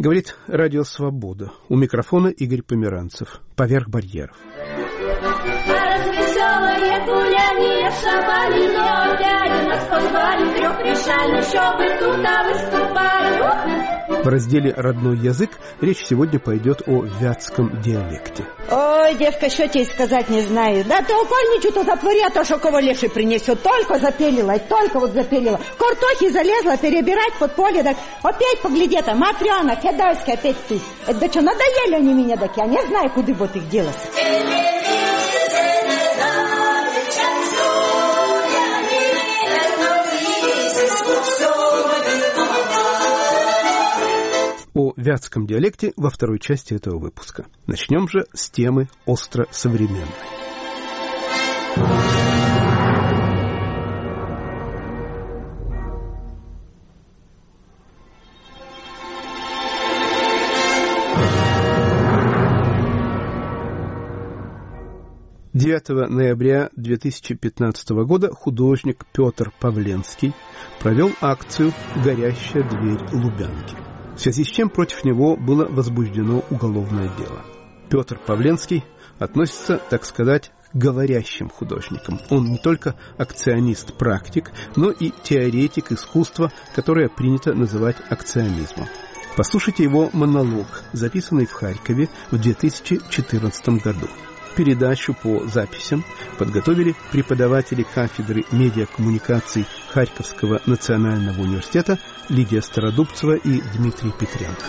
Говорит Радио Свобода. У микрофона Игорь Померанцев. Поверх барьеров. Развеселое гуляние шабалино, дядя нас позвали, трех решали, чтобы тут выступали. В разделе «Родной язык» речь сегодня пойдет о вятском диалекте. Ой, девка, что тебе сказать не знаю. Да ты укольничу-то затвори, а то что кого леший принесет. Только запелила, только вот запелила. Картохи залезла перебирать под поле, так опять погляди, там, Матрена, Кедайская, опять ты. Это да что, надоели они меня, так я не знаю, куда вот их делать. О вятском диалекте во второй части этого выпуска. Начнем же с темы остро современной. «9 ноября 2015 года художник Петр Павленский провел акцию «Горящая дверь Лубянки», в связи с чем против него было возбуждено уголовное дело. Петр Павленский относится, так сказать, к говорящим художникам. Он не только акционист-практик, но и теоретик искусства, которое принято называть акционизмом. Послушайте его монолог, записанный в Харькове в 2014 году. Передачу по записям подготовили преподаватели кафедры медиакоммуникаций Харьковского национального университета Лидия Стародубцева и Дмитрий Петренко.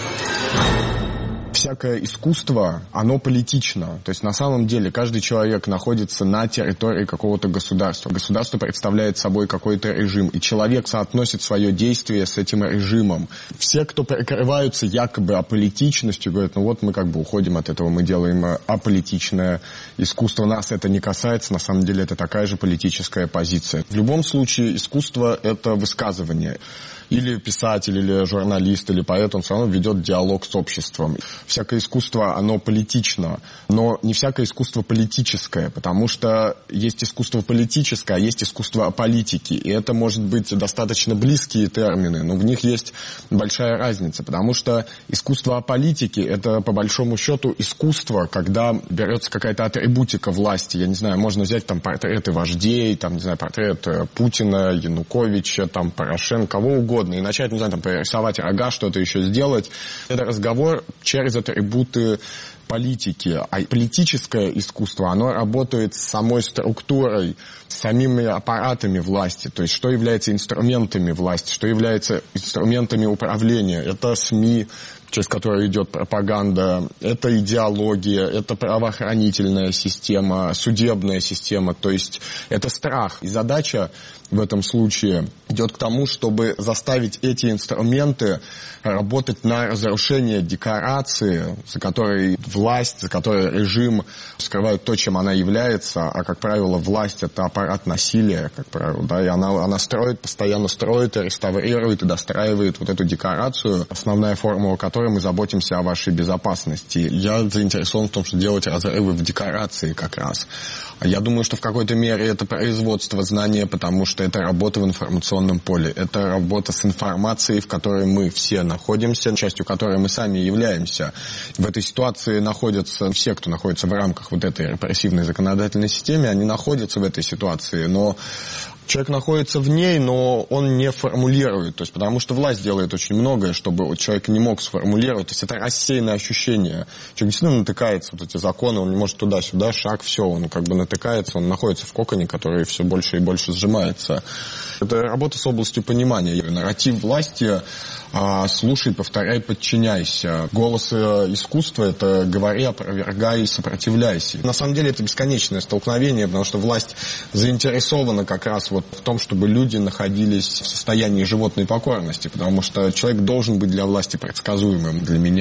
Всякое искусство, оно политично. То есть на самом деле каждый человек находится на территории какого-то государства. Государство представляет собой какой-то режим, и человек соотносит свое действие с этим режимом. Все, кто прикрываются якобы аполитичностью, говорят, ну вот мы как бы уходим от этого, мы делаем аполитичное искусство, нас это не касается, на самом деле это такая же политическая позиция. В любом случае искусство — это высказывание. Или писатель, или журналист, или поэт, он все равно ведет диалог с обществом. Всякое искусство, оно политично, но не всякое искусство политическое, потому что есть искусство политическое, а есть искусство политики. И это может быть достаточно близкие термины, но в них есть большая разница, потому что искусство политики — это по большому счету искусство, когда берется какая-то атрибутика власти. Я не знаю, можно взять там портреты вождей, там, не знаю, портрет Путина, Януковича, там, Порошенко, кого угодно, и начать, не знаю, там, рисовать рога, что-то еще сделать. Это разговор через атрибуты политики. А политическое искусство, оно работает с самой структурой, с самими аппаратами власти. То есть, что является инструментами власти, что является инструментами управления. Это СМИ, через которые идет пропаганда, это идеология, это правоохранительная система, судебная система, то есть это страх. И задача в этом случае идет к тому, чтобы заставить эти инструменты работать на разрушение декорации, за которой власть, за которой режим скрывают то, чем она является, а, как правило, власть — это аппарат насилия, как правило, да, и она строит, постоянно строит и реставрирует, и достраивает вот эту декорацию, основная формула которой мы заботимся о вашей безопасности. Я заинтересован в том, что делать разрывы в декорации как раз. Я думаю, что в какой-то мере это производство знания, потому что это работа в информационном поле. Это работа с информацией, в которой мы все находимся, частью которой мы сами являемся. В этой ситуации находятся все, кто находится в рамках вот этой репрессивной законодательной системы, они находятся в этой ситуации, но человек находится в ней, но он не формулирует. То есть, потому что власть делает очень многое, чтобы человек не мог сформулировать. То есть это рассеянное ощущение. Человек действительно натыкается, вот эти законы, он не может туда-сюда, шаг, все, он как бы натыкается, он находится в коконе, который все больше и больше сжимается. Это работа с областью понимания. Нарратив власти слушай, повторяй, подчиняйся. Голос искусства — это говори, опровергай, сопротивляйся. На самом деле это бесконечное столкновение, потому что власть заинтересована как раз вот в том, чтобы люди находились в состоянии животной покорности, потому что человек должен быть для власти предсказуемым. Для меня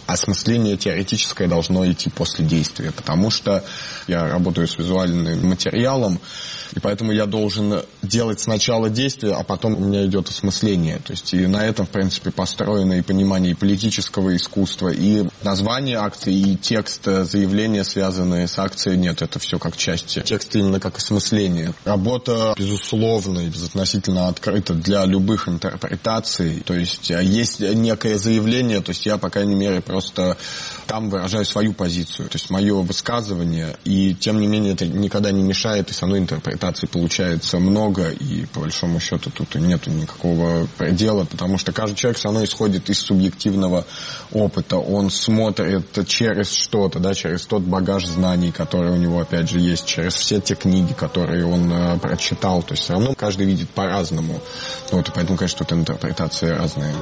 осмысление теоретическое должно идти после действия, потому что я работаю с визуальным материалом, и поэтому я должен делать сначала действие, а потом у меня идет осмысление. То есть и на этом, в принципе, построено и понимание и политического искусства, и название акции, и текст заявления, связанные с акцией. Нет, это все как часть текста, именно как осмысление. Работа, безусловно, безотносительно открыта для любых интерпретаций. То есть есть некое заявление, то есть я, по крайней мере, просто там выражаю свою позицию, то есть мое высказывание, и тем не менее это никогда не мешает, и со мной интерпретаций получается много, и по большому счету тут нету никакого предела, потому что каждый человек все равно исходит из субъективного опыта, он смотрит через что-то, да, через тот багаж знаний, который у него, опять же, есть, через все те книги, которые он прочитал, то есть все равно каждый видит по-разному, вот, и поэтому, конечно, тут интерпретации разные.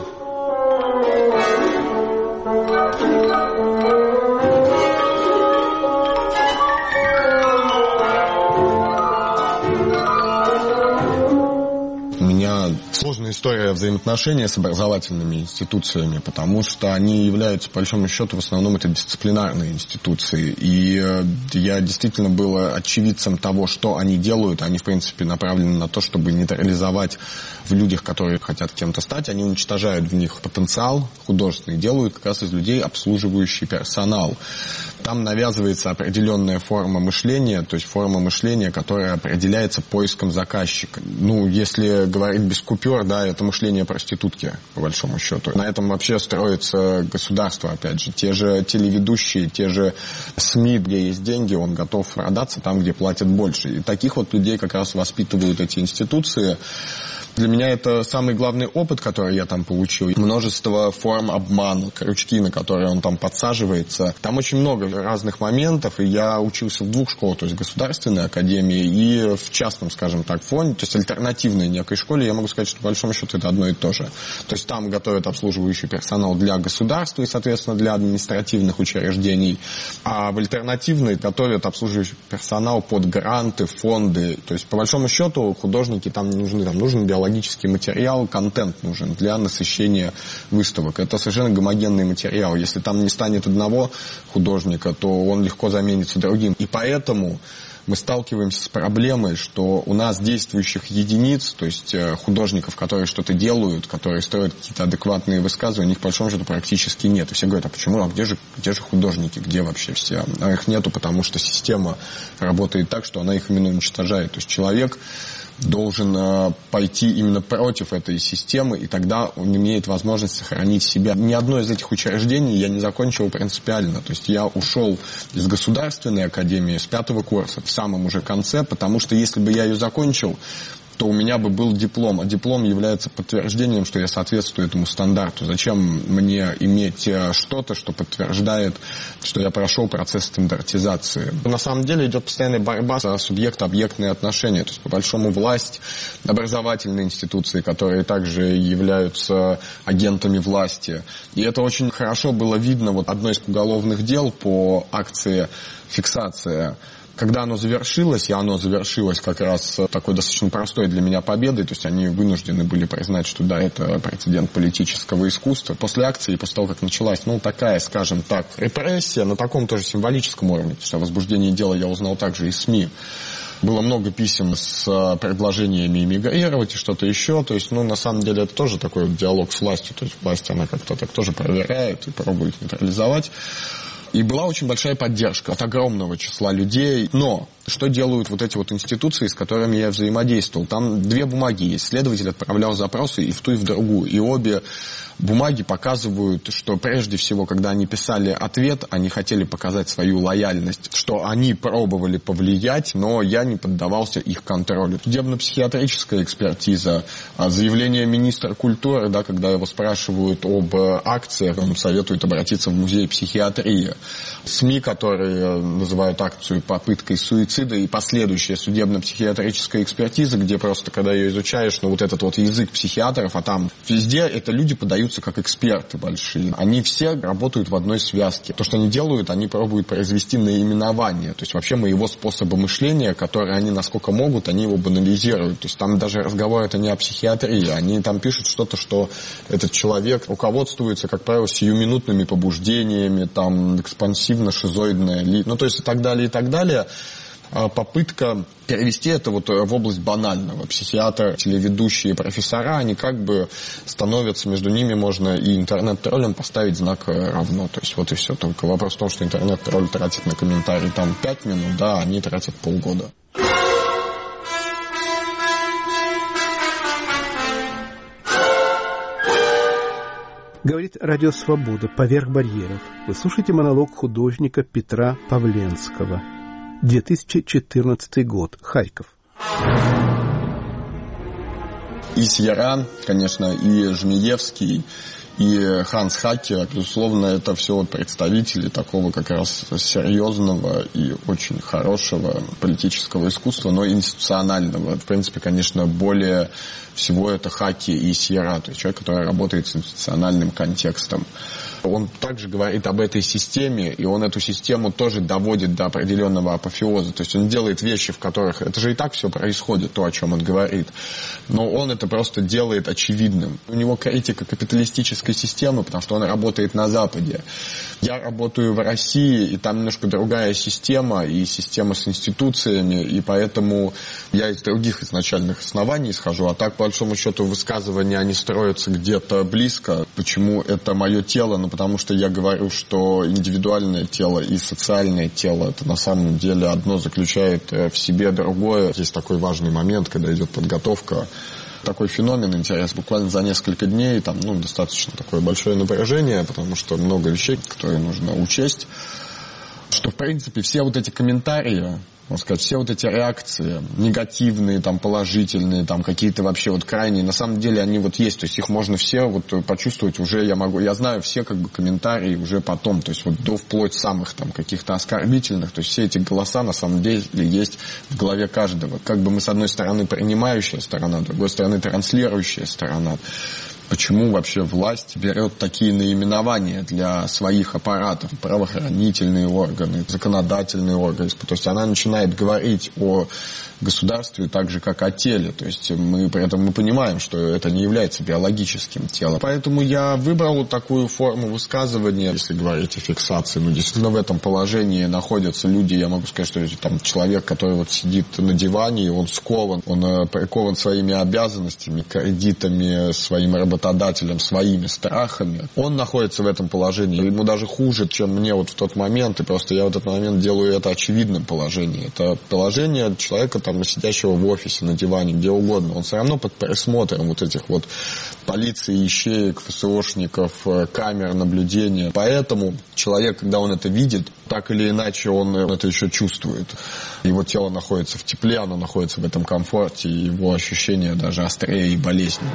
У меня сложная история взаимоотношения с образовательными институциями, потому что они являются, по большому счету, в основном это дисциплинарные институции. И я действительно был очевидцем того, что они делают. Они, в принципе, направлены на то, чтобы нейтрализовать в людях, которые хотят кем-то стать. Они уничтожают в них потенциал художественный, делают как раз из людей обслуживающий персонал. Там навязывается определенная форма мышления, то есть форма мышления, которая определяется поиском заказчика. Ну, если говорить без купюр, да, это мышление проститутки, по большому счету. На этом вообще строится государство, опять же. Те же телеведущие, те же СМИ, где есть деньги, он готов продаться там, где платят больше. И таких вот людей как раз воспитывают эти институции. Для меня это самый главный опыт, который я там получил. Множество форм обмана, крючки, на которые он там подсаживается. Там очень много разных моментов, и я учился в двух школах, то есть государственной академии и в частном, скажем так, фонде, то есть альтернативной некой школе. Я могу сказать, что по большому счету это одно и то же. То есть там готовят обслуживающий персонал для государства и, соответственно, для административных учреждений, а в альтернативной готовят обслуживающий персонал под гранты, фонды. То есть, по большому счету, художники там не нужны, там нужен биологический материал, контент нужен для насыщения выставок. Это совершенно гомогенный материал. Если там не станет одного художника, то он легко заменится другим. И поэтому мы сталкиваемся с проблемой, что у нас действующих единиц, то есть художников, которые что-то делают, которые строят какие-то адекватные высказывания, у них, по большому счету, практически нет. И все говорят, а почему, а где же художники, где вообще все? А их нету, потому что система работает так, что она их именно уничтожает. То есть человек должен пойти именно против этой системы, и тогда он имеет возможность сохранить себя. Ни одно из этих учреждений я не закончил принципиально. То есть я ушел из государственной академии с 5-го курса, в самом уже конце, потому что если бы я ее закончил, то у меня бы был диплом, а диплом является подтверждением, что я соответствую этому стандарту. Зачем мне иметь что-то, что подтверждает, что я прошел процесс стандартизации? На самом деле идет постоянная борьба за субъект-объектные отношения. То есть, по большому, власть, образовательные институции, которые также являются агентами власти. И это очень хорошо было видно. Вот одно из уголовных дел по акции «Фиксация», когда оно завершилось, и оно завершилось как раз такой достаточно простой для меня победой, то есть они вынуждены были признать, что да, это прецедент политического искусства. После акции, после того, как началась, такая, скажем так, репрессия на таком тоже символическом уровне, потому что о возбуждении дела я узнал также из СМИ. Было много писем с предложениями эмигрировать и что-то еще. То есть, на самом деле, это тоже такой вот диалог с властью. То есть власть, она как-то так тоже проверяет и пробует нейтрализовать. И была очень большая поддержка от огромного числа людей. Но что делают вот эти вот институции, с которыми я взаимодействовал? Там 2 бумаги есть. Следователь отправлял запросы и в ту, и в другую. И обе бумаги показывают, что прежде всего, когда они писали ответ, они хотели показать свою лояльность, что они пробовали повлиять, но я не поддавался их контролю. Судебно-психиатрическая экспертиза, заявление министра культуры, да, когда его спрашивают об акциях, он советует обратиться в музей психиатрии. СМИ, которые называют акцию попыткой суицида, и последующая судебно-психиатрическая экспертиза, где просто, когда ее изучаешь, вот этот вот язык психиатров, а там везде это люди подают позиционируются как эксперты большие. Они все работают в одной связке. То, что они делают, они пробуют произвести наименование. То есть вообще моего способа мышления, который они насколько могут, они его банализируют. То есть там даже разговор это не о психиатрии. Они там пишут что-то, что этот человек руководствуется, как правило, сиюминутными побуждениями, там экспансивно-шизоидное, ну то есть и так далее, и так далее. Попытка перевести это вот в область банального. Психиатры, телеведущие, профессора, они как бы становятся, между ними можно и интернет-троллям поставить знак равно. То есть вот и все. Только вопрос в том, что интернет-тролль тратит на комментарий там 5 минут, да, они тратят полгода. Говорит Радио Свобода «Поверх барьеров». Вы слушаете монолог художника Петра Павленского. 2014 год. Харьков. И Сьерран, конечно, и Жмиевский, и Ханс Хакер, безусловно, это все вот представители такого как раз серьезного и очень хорошего политического искусства, но институционального. В принципе, конечно, более всего это Хаки и Сьерра, то есть человек, который работает с институциональным контекстом. Он также говорит об этой системе, и он эту систему тоже доводит до определенного апофеоза. То есть он делает вещи, в которых... Это же и так все происходит, то, о чем он говорит. Но он это просто делает очевидным. У него критика капиталистической системы, потому что он работает на Западе. Я работаю в России, и там немножко другая система, и система с институциями, и поэтому я из других изначальных оснований исхожу, а так, по большому счету, высказывания, они строятся где-то близко. Почему это мое тело? Ну, потому что я говорю, что индивидуальное тело и социальное тело, это на самом деле одно заключает в себе другое. Есть такой важный момент, когда идет подготовка. Такой феномен интересный. Буквально за несколько дней там, достаточно такое большое напряжение, потому что много вещей, которые нужно учесть. Что, в принципе, все вот эти комментарии, можно сказать, все вот эти реакции, негативные, там, положительные, там, какие-то вообще вот крайние, на самом деле они вот есть, то есть их можно все вот почувствовать уже, я знаю все как бы комментарии уже потом, то есть вот до вплоть самых там каких-то оскорбительных, то есть все эти голоса на самом деле есть в голове каждого. Как бы мы с одной стороны принимающая сторона, с другой стороны транслирующая сторона. Почему вообще власть берет такие наименования для своих аппаратов, правоохранительные органы, законодательные органы? То есть она начинает говорить о государстве так же, как о теле. То есть при этом мы понимаем, что это не является биологическим телом. Поэтому я выбрал такую форму высказывания, если говорить о фиксации. Действительно в этом положении находятся люди, я могу сказать, что там человек, который вот сидит на диване, он скован, он прикован своими обязанностями, кредитами, своим работодателем, своими страхами. Он находится в этом положении. Ему даже хуже, чем мне вот в тот момент. И просто я в этот момент делаю это очевидным положением. Это положение человека, сидящего в офисе, на диване, где угодно. Он все равно под присмотром вот этих вот полиции, ищеек, ФСОшников, камер наблюдения. Поэтому человек, когда он это видит, так или иначе он это еще чувствует. Его тело находится в тепле, оно находится в этом комфорте, и его ощущения даже острее и болезненнее.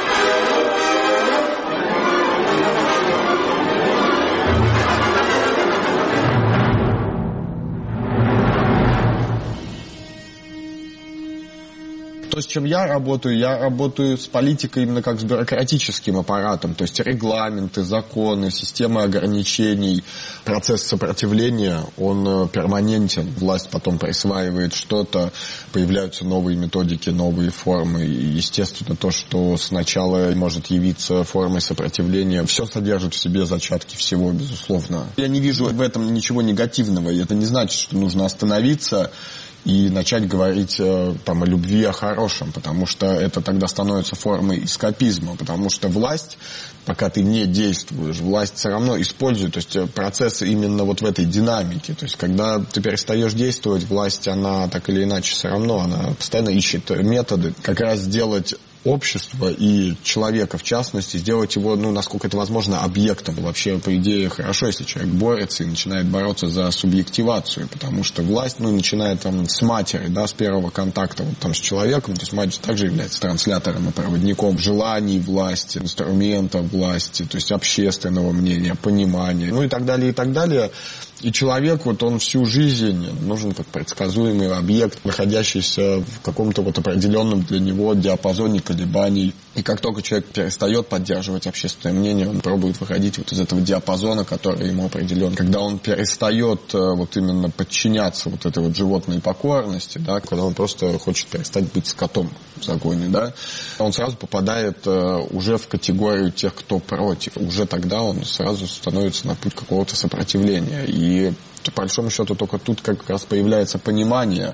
То, с чем я работаю с политикой именно как с бюрократическим аппаратом, то есть регламенты, законы, системы ограничений, процесс сопротивления, он перманентен. Власть потом присваивает что-то, появляются новые методики, новые формы. И, естественно, то, что сначала может явиться формой сопротивления, все содержит в себе зачатки всего, безусловно. Я не вижу в этом ничего негативного, и это не значит, что нужно остановиться и начать говорить там о любви, о хорошем, потому что это тогда становится формой эскапизма, потому что власть, пока ты не действуешь, власть все равно использует, то есть процессы именно вот в этой динамике, то есть когда ты перестаешь действовать, власть, она так или иначе все равно, она постоянно ищет методы как раз сделать общество и человека, в частности, сделать его, насколько это возможно, объектом. Вообще, по идее, хорошо, если человек борется и начинает бороться за субъективацию, потому что власть, начинает там с матери, с первого контакта с человеком, то есть мать также является транслятором и проводником желаний власти, инструментов власти, то есть общественного мнения, понимания, и так далее, и так далее. И человек, вот он всю жизнь нужен как предсказуемый объект, находящийся в каком-то вот определенном для него диапазоне колебаний. И как только человек перестает поддерживать общественное мнение, он пробует выходить вот из этого диапазона, который ему определен. Когда он перестает вот именно подчиняться вот этой вот животной покорности, да, когда он просто хочет перестать быть скотом в загоне, да, он сразу попадает уже в категорию тех, кто против. Уже тогда он сразу становится на путь какого-то сопротивления. И по большому счету только тут как раз появляется понимание.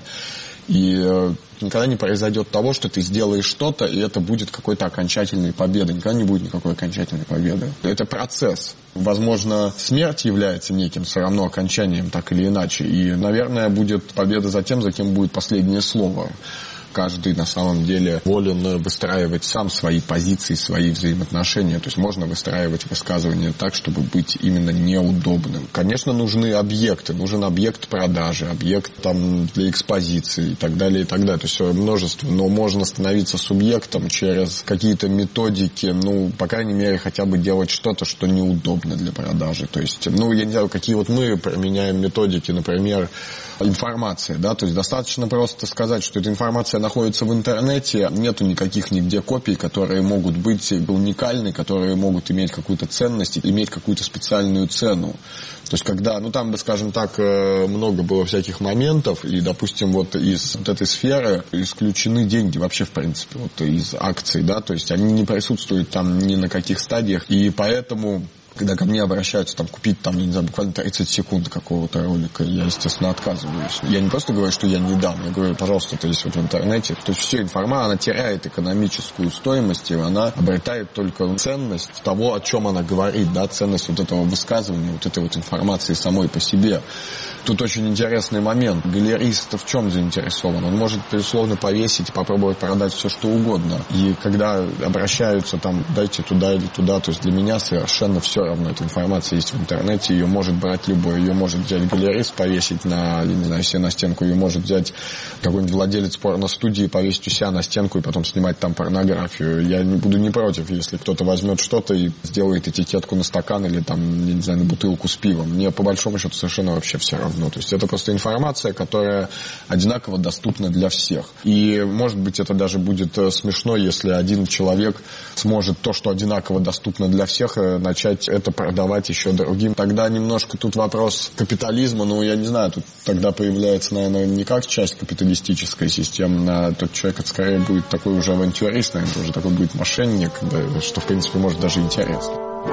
И никогда не произойдет того, что ты сделаешь что-то, и это будет какой-то окончательной победой. Никогда не будет никакой окончательной победы. Это процесс. Возможно, смерть является неким все равно окончанием, так или иначе. И, наверное, будет победа за тем, за кем будет последнее слово. Каждый на самом деле волен выстраивать сам свои позиции, свои взаимоотношения. То есть можно выстраивать высказывания так, чтобы быть именно неудобным. Конечно, нужны объекты. Нужен объект продажи, объект там для экспозиции и так далее, и так далее. То есть множество. Но можно становиться субъектом через какие-то методики, ну, по крайней мере, хотя бы делать что-то, что неудобно для продажи. То есть, ну, я не знаю, какие вот мы применяем методики, например, информация, да, то есть достаточно просто сказать, что эта информация находится в интернете, нету никаких нигде копий, которые могут быть уникальны, которые могут иметь какую-то ценность, иметь какую-то специальную цену. То есть когда, ну там, скажем так, много было всяких моментов, и, допустим, вот из вот этой сферы исключены деньги вообще, в принципе, вот из акций, да, то есть они не присутствуют там ни на каких стадиях, и поэтому... Когда ко мне обращаются там купить, там, я не знаю, буквально 30 секунд какого-то ролика, я, естественно, отказываюсь. Я не просто говорю, что я не дам, я говорю, пожалуйста, это есть вот в интернете. То есть вся информация, она теряет экономическую стоимость, и она обретает только ценность того, о чем она говорит, да, ценность вот этого высказывания, вот этой вот информации самой по себе. Тут очень интересный момент. Галерист в чем заинтересован? Он может, безусловно, повесить и попробовать продать все, что угодно. И когда обращаются там, дайте туда или туда, то есть для меня совершенно все равно. Эта информация есть в интернете, ее может брать любой. Ее может взять галерист, повесить на, не знаю, себе на стенку. Ее может взять какой-нибудь владелец порностудии, повесить у себя на стенку и потом снимать там порнографию. Я не буду не против, если кто-то возьмет что-то и сделает этикетку на стакан или там, не знаю, на бутылку с пивом. Мне по большому счету совершенно вообще все равно. То есть это просто информация, которая одинаково доступна для всех. И, может быть, это даже будет смешно, если один человек сможет то, что одинаково доступно для всех, начать это продавать еще другим. Тогда немножко тут вопрос капитализма, ну, я не знаю, тут тогда появляется, наверное, не как часть капиталистической системы, а тот человек, это скорее будет такой уже авантюрист, наверное, уже такой будет мошенник, да, что, в принципе, может даже интересно.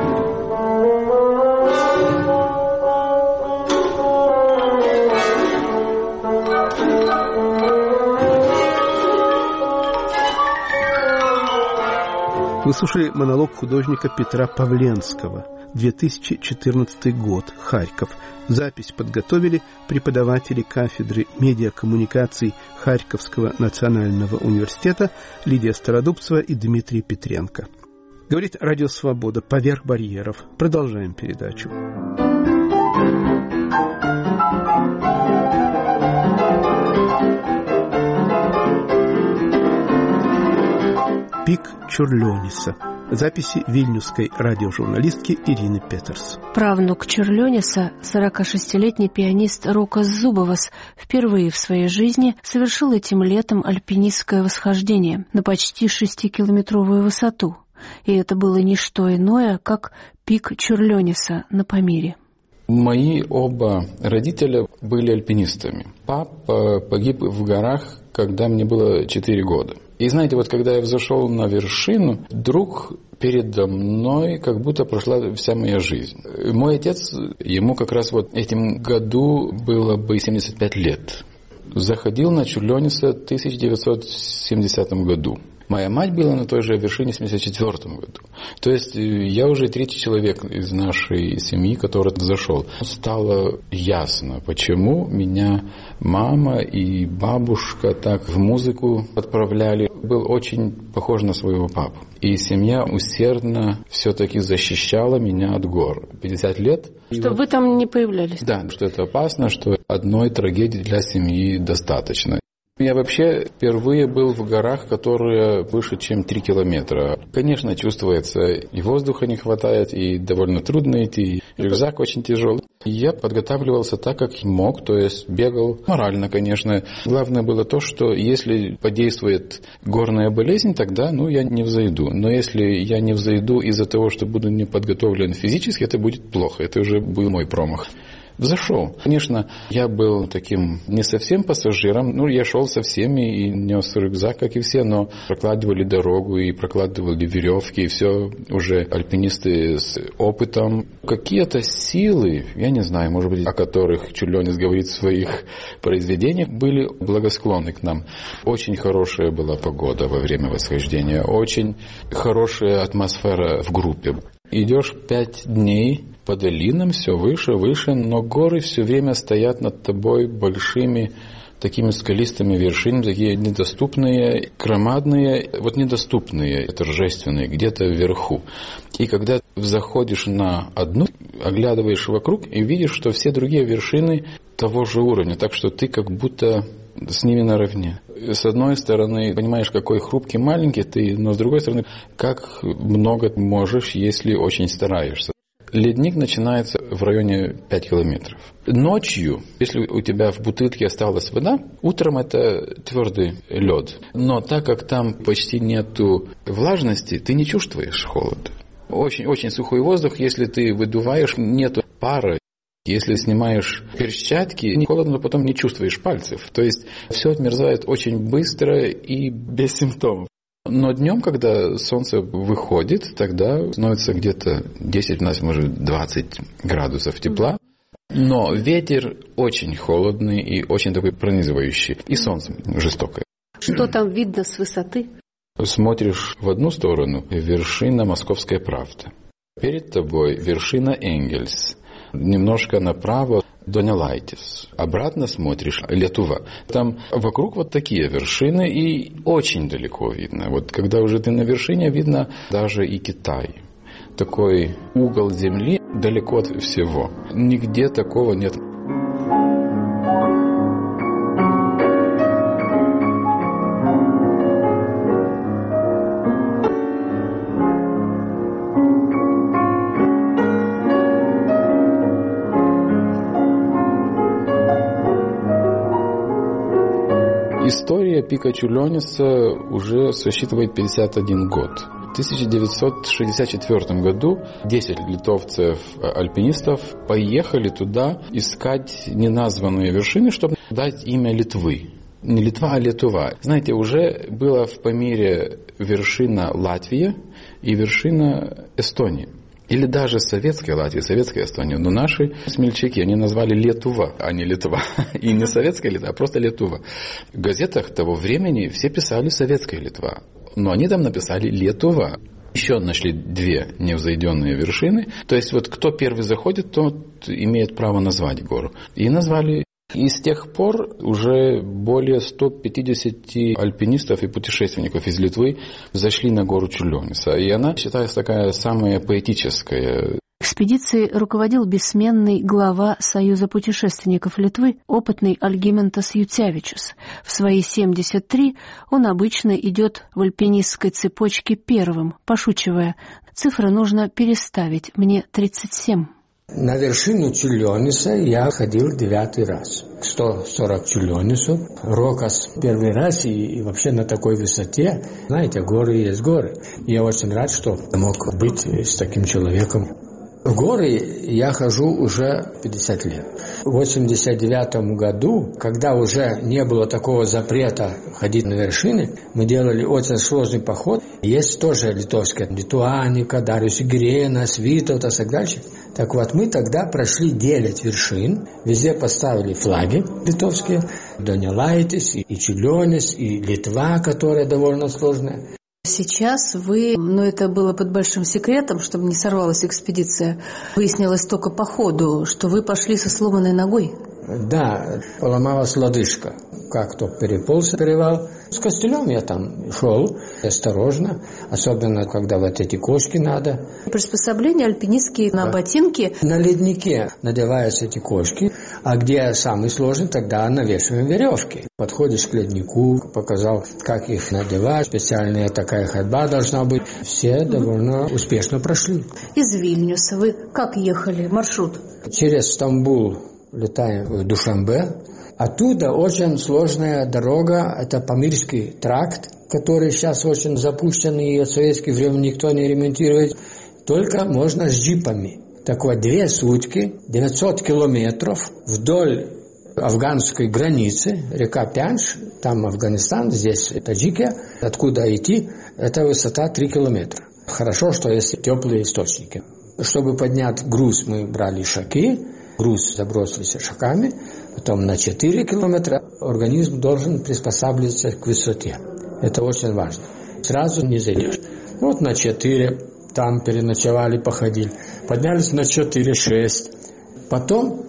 Вы слушали монолог художника Петра Павленского, 2014 год, Харьков. Запись подготовили преподаватели кафедры медиакоммуникаций Харьковского национального университета Лидия Стародубцева и Дмитрий Петренко. Говорит Радио Свобода, поверх барьеров. Продолжаем передачу. Пик Чурлёниса. Записи вильнюсской радиожурналистки Ирины Петерс. Правнук Чурлёниса, 46-летний пианист Рокас Зубовас, впервые в своей жизни совершил этим летом альпинистское восхождение на почти 6-километровую высоту. И это было не что иное, как пик Чурлёниса на Памире. Мои оба родителя были альпинистами. Папа погиб в горах, когда мне было 4 года. И знаете, вот когда я взошел на вершину, вдруг передо мной как будто прошла вся моя жизнь. Мой отец, ему как раз вот этим году было бы 75 лет. Заходил на Чурлёниса в 1970 году. Моя мать была на той же вершине в 1974 году. То есть я уже третий человек из нашей семьи, который зашел. Стало ясно, почему меня мама и бабушка так в музыку отправляли. Был очень похож на своего папу. И семья усердно все-таки защищала меня от гор. 50 лет. Чтобы вы там не появлялись? Да, что это опасно, что одной трагедии для семьи достаточно. Я вообще впервые был в горах, которые выше, чем 3 километра. Конечно, чувствуется, и воздуха не хватает, и довольно трудно идти, и рюкзак очень тяжелый. Я подготавливался так, как мог, то есть бегал морально, конечно. Главное было то, что если подействует горная болезнь, тогда я не взойду. Но если я не взойду из-за того, что буду не подготовлен физически, это будет плохо, это уже был мой промах. Взошел. Конечно, я был таким не совсем пассажиром, я шел со всеми и нес рюкзак, как и все, но прокладывали дорогу и прокладывали веревки, и все уже альпинисты с опытом. Какие-то силы, я не знаю, может быть, о которых Чурлёнис говорит в своих произведениях, были благосклонны к нам. Очень хорошая была погода во время восхождения, очень хорошая атмосфера в группе. Идешь 5 дней по долинам, все выше, но горы все время стоят над тобой большими такими скалистыми вершинами, такие недоступные, громадные, недоступные, торжественные, где-то вверху. И когда заходишь на одну, оглядываешь вокруг и видишь, что все другие вершины того же уровня, так что ты как будто с ними наравне. С одной стороны, понимаешь, какой хрупкий, маленький ты, но с другой стороны, как много можешь, если очень стараешься. Ледник начинается в районе 5 километров. Ночью, если у тебя в бутылке осталась вода, утром это твердый лед. Но так как там почти нету влажности, ты не чувствуешь холода. Очень сухой воздух, если ты выдуваешь, нету пара. Если снимаешь перчатки, не холодно, но потом не чувствуешь пальцев. То есть все отмерзает очень быстро и без симптомов. Но днем, когда солнце выходит, тогда становится где-то 10, у нас может 20 градусов тепла. Но ветер очень холодный и очень такой пронизывающий. И солнце жестокое. Что там видно с высоты? Смотришь в одну сторону — вершина Московская правда. Перед тобой вершина Энгельс. Немножко направо Донелайтис. Обратно смотришь — Летува. Там вокруг такие вершины, и очень далеко видно. Когда уже ты на вершине, видно даже и Китай. Такой угол земли далеко от всего. Нигде такого нет. История пика Чурлёниса уже сосчитывает 51 год. В 1964 году 10 литовцев-альпинистов поехали туда искать неназванные вершины, чтобы дать имя Литвы. Не Литва, а Летува. Знаете, уже была в Памире вершина Латвии и вершина Эстонии. Или даже советская Латвия, советская Эстония. Но наши смельчаки, они назвали Летува, а не Литва. И не советская Литва, а просто Летува. В газетах того времени все писали советская Литва. Но они там написали Летува. Еще нашли 2 невзойденные вершины. То есть кто первый заходит, тот имеет право назвать гору. И назвали. И с тех пор уже более 150 альпинистов и путешественников из Литвы зашли на гору Чурлёниса. И она считается такая самая поэтическая. Экспедицией руководил бессменный глава Союза путешественников Литвы, опытный Альгимантас Юцевичус. В свои 73 он обычно идет в альпинистской цепочке первым, пошучивая: «Цифры нужно переставить, мне 37». На вершину Чурлёниса я ходил 9-й раз. 140 Чурлёнисов. Рокос 1-й раз и вообще на такой высоте. Знаете, горы есть горы. Я очень рад, что мог быть с таким человеком. В горы я хожу уже 50 лет. В 89 году, когда уже не было такого запрета ходить на вершины, мы делали очень сложный поход. Есть тоже литовские: Литуаника, Дариус Гирена, Свитовтас и так дальше. Так мы тогда прошли 9 вершин, везде поставили флаги литовские, Донелайтис, и Чурлёнис, и Литва, которая довольно сложная. Сейчас вы, это было под большим секретом, чтобы не сорвалась экспедиция, выяснилось только по ходу, что вы пошли со сломанной ногой. Да, поломалась лодыжка. Как-то переполз перевал. С костылем я там шел. осторожно, особенно когда вот эти кошки надо. Приспособления альпинистские на ботинки. На леднике надеваются эти кошки, а где самый сложный, тогда навешиваем веревки. Подходишь к леднику, показал, как их надевать, специальная такая ходьба должна быть. Все довольно успешно прошли. Из Вильнюса вы как ехали, маршрут? Через Стамбул летаем в Душанбе. Оттуда очень сложная дорога, это Памирский тракт, который сейчас очень запущен, и от советских времен никто не ремонтирует. Только можно с джипами. Так вот, 2 сутки, 900 километров вдоль афганской границы, река Пянш, там Афганистан, здесь Таджикия, откуда идти, это высота 3 километра. Хорошо, что есть теплые источники. Чтобы поднять груз, мы брали шаки, груз забросился шаками, потом на 4 километра организм должен приспосабливаться к высоте. Это очень важно. Сразу не зайдешь. Вот на 4, там переночевали, походили. Поднялись на 4-6. Потом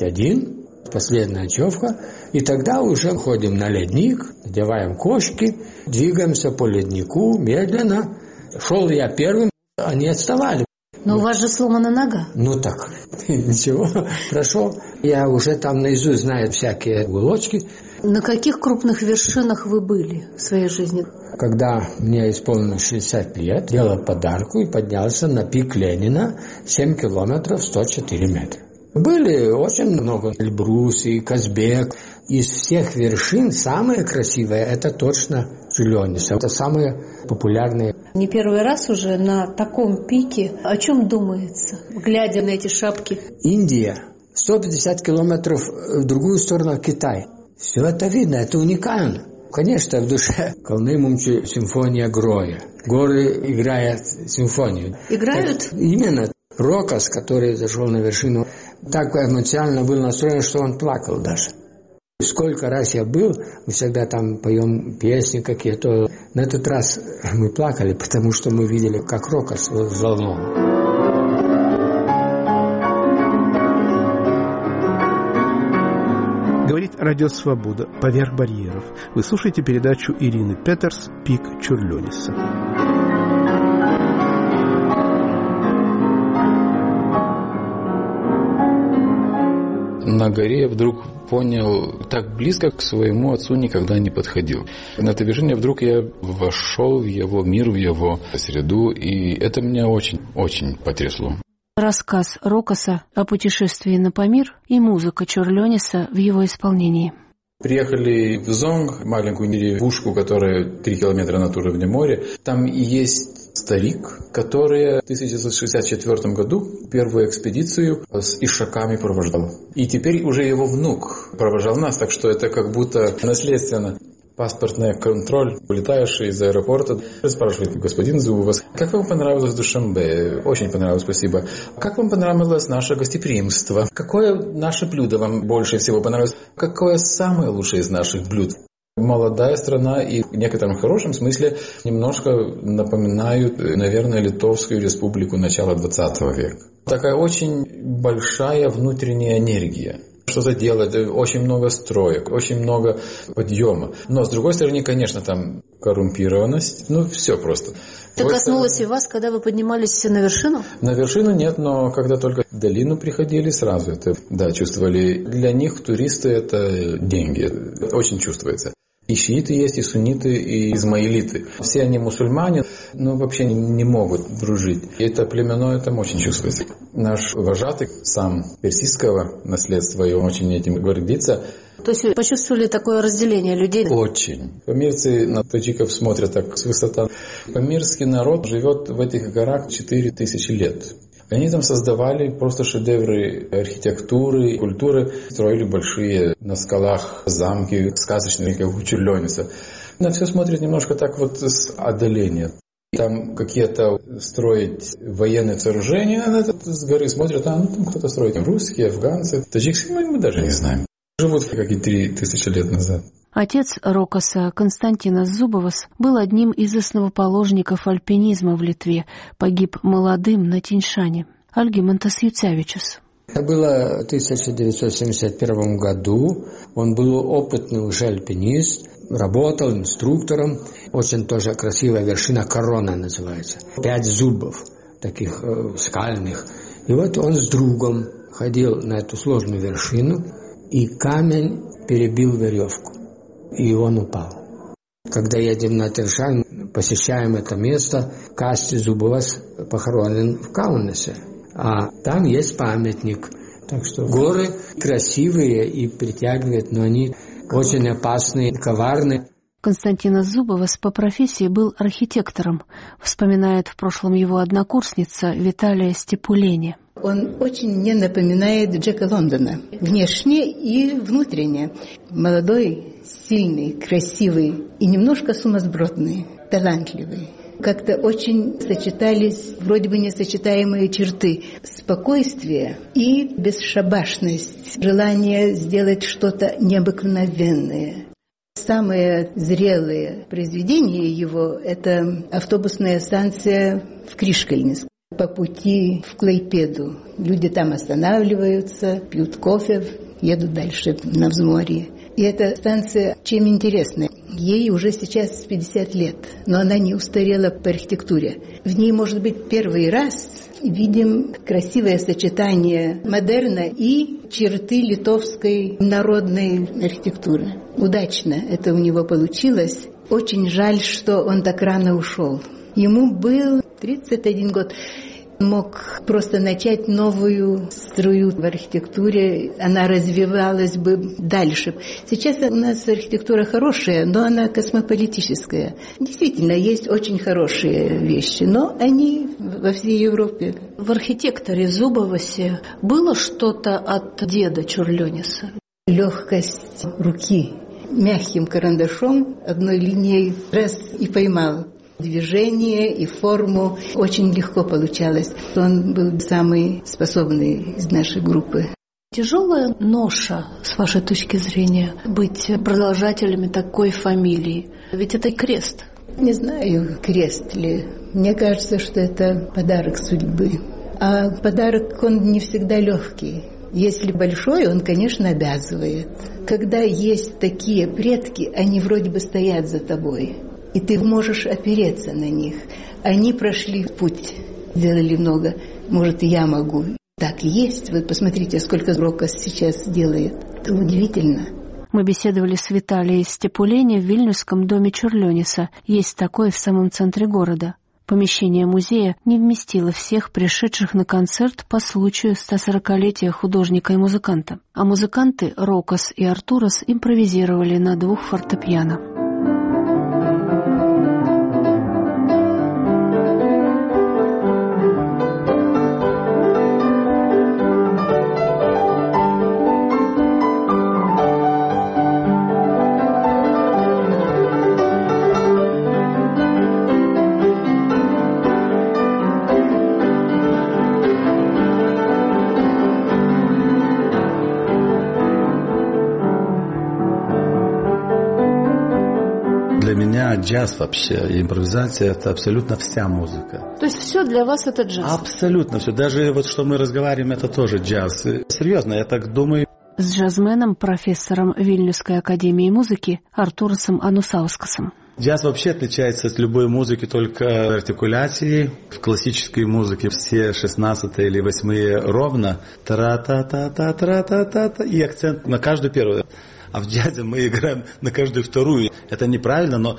5-1, последняя ночевка. И тогда уже ходим на ледник, надеваем кошки, двигаемся по леднику медленно. Шел я первым, они отставали. Но у вас же сломана нога. Ну так, ничего, прошел. Я уже там наизусть знаю всякие уголочки. На каких крупных вершинах вы были в своей жизни? Когда мне исполнилось 60 лет, делал подарку и поднялся на пик Ленина, 7 километров 104 метра. Были очень много Эльбрус и Казбек. Из всех вершин самое красивое это точно Чульонис. Это самые популярные. Не первый раз уже на таком пике. О чем думается, глядя на эти шапки? Индия, 150 километров в другую сторону Китай. Все это видно, это уникально. Конечно, в душе Калны-Мумчу симфония Гроя. Горы играют симфонию. Играют? Так, именно. Рокос, который зашел на вершину, так эмоционально был настроен, что он плакал даже. Сколько раз я был, мы всегда там поем песни какие-то. На этот раз мы плакали, потому что мы видели, как Рокос взволнован. Говорит Радио Свобода. Поверх барьеров. Вы слушаете передачу Ирины Петерс «Пик Чульониса». На горе я вдруг понял, так близко к своему отцу никогда не подходил. На это движение вдруг я вошел в его мир, в его среду, и это меня очень потрясло. Рассказ Рокоса о путешествии на Памир и музыка Чульониса в его исполнении. Приехали в Зонг, маленькую деревушку, которая 3 километра над уровнем моря. Там есть старик, который в 1964 году первую экспедицию с ишаками провождал. И теперь уже его внук провожал нас, так что это как будто наследственно. Паспортный контроль, улетаешь из аэропорта, спрашивает: господин Зубовас, как вам понравилось Душанбе? Очень понравилось, спасибо. Как вам понравилось наше гостеприимство? Какое наше блюдо вам больше всего понравилось? Какое самое лучшее из наших блюд? Молодая страна и в некотором хорошем смысле немножко напоминают, наверное, Литовскую республику начала 20 века. Такая очень большая внутренняя энергия. Что-то делать, очень много строек, очень много подъема. Но, с другой стороны, конечно, там коррумпированность, все просто. Это коснулось и вас, когда вы поднимались на вершину? На вершину нет, но когда только в долину приходили, сразу это, чувствовали. Для них туристы – это деньги, это очень чувствуется. И шииты есть, и сунниты, и измаилиты. Все они мусульмане, но вообще не могут дружить. И это племенное там очень чувствуется. Наш вожатый, сам персидского наследства, и он очень этим гордится. То есть вы почувствовали такое разделение людей? Очень. Памирцы на таджиков смотрят так с высоты. Памирский народ живет в этих горах 4000 лет. Они там создавали просто шедевры архитектуры, культуры, строили большие на скалах замки, сказочные, как у Чульониса. На все смотрят немножко так вот с отдаления. Там какие-то строить военные сооружения, а с горы смотрят, там кто-то строит. Русские, афганцы, таджикцы, мы даже не знаем. Живут как и 3000 лет назад. Отец Рокоса, Константинас Зубовас, был одним из основоположников альпинизма в Литве, погиб молодым на Тиньшане. Альгимантас Юцевичус. Это было в 1971 году. Он был опытный уже альпинист, работал инструктором. Очень тоже красивая вершина, Корона называется. 5 зубов, таких скальных. И вот он с другом ходил на эту сложную вершину, и камень перебил веревку, и он упал. Когда едем на Тершан, посещаем это место, Касти Зубовас похоронен в Каунасе, а там есть памятник. Так что горы красивые и притягивают, но они очень опасные, коварные. Константинос Зубовас по профессии был архитектором, вспоминает в прошлом его однокурсница Виталия Степулени. Он очень мне напоминает Джека Лондона, внешне и внутренне. Молодой, сильный, красивый и немножко сумасбродный, талантливый. Как-то очень сочетались вроде бы несочетаемые черты: спокойствие и бесшабашность, желание сделать что-то необыкновенное. Самые зрелые произведения его – это автобусная станция в Кришкальне. По пути в Клайпеду люди там останавливаются, пьют кофе, едут дальше на взморье. И эта станция чем интересна? Ей уже сейчас 50 лет, но она не устарела по архитектуре. В ней, может быть, первый раз видим красивое сочетание модерна и черты литовской народной архитектуры. Удачно это у него получилось. Очень жаль, что он так рано ушел. Ему был 31 год. Мог просто начать новую струю в архитектуре, она развивалась бы дальше. Сейчас у нас архитектура хорошая, но она космополитическая. Действительно, есть очень хорошие вещи, но они во всей Европе. В архитекторе Зубовасе было что-то от деда Чурлёниса? Легкость руки. Мягким карандашом одной линией раз и поймал. Движение и форму очень легко получалось. Он был самый способный из нашей группы. Тяжелая ноша, с вашей точки зрения, быть продолжателями такой фамилии? Ведь это крест. Не знаю, крест ли. Мне кажется, что это подарок судьбы. А подарок, он не всегда легкий. Если большой, он, конечно, обязывает. Когда есть такие предки, они вроде бы стоят за тобой. И ты можешь опереться на них. Они прошли путь, сделали много. Может, и я могу. Так и есть. Вы посмотрите, сколько Рокос сейчас делает. Это удивительно. Мы беседовали с Виталией Степулени в Вильнюсском доме Чурлёниса. Есть такое в самом центре города. Помещение музея не вместило всех пришедших на концерт по случаю 140-летия художника и музыканта. А музыканты Рокос и Артурос импровизировали на 2 фортепиано. Для меня джаз вообще, и импровизация – это абсолютно вся музыка. То есть все для вас это джаз? Абсолютно все. Даже вот что мы разговариваем, это тоже джаз. Серьезно, я так думаю. С джазменом, профессором Вильнюсской академии музыки Артуросом Анусаускасом. Джаз вообще отличается от любой музыки только артикуляцией. В классической музыке все 16-е или 8-е ровно. Тра-та-та-та, тра-та-та-та. И акцент на каждую первую. А в джазе мы играем на каждую вторую. Это неправильно, но...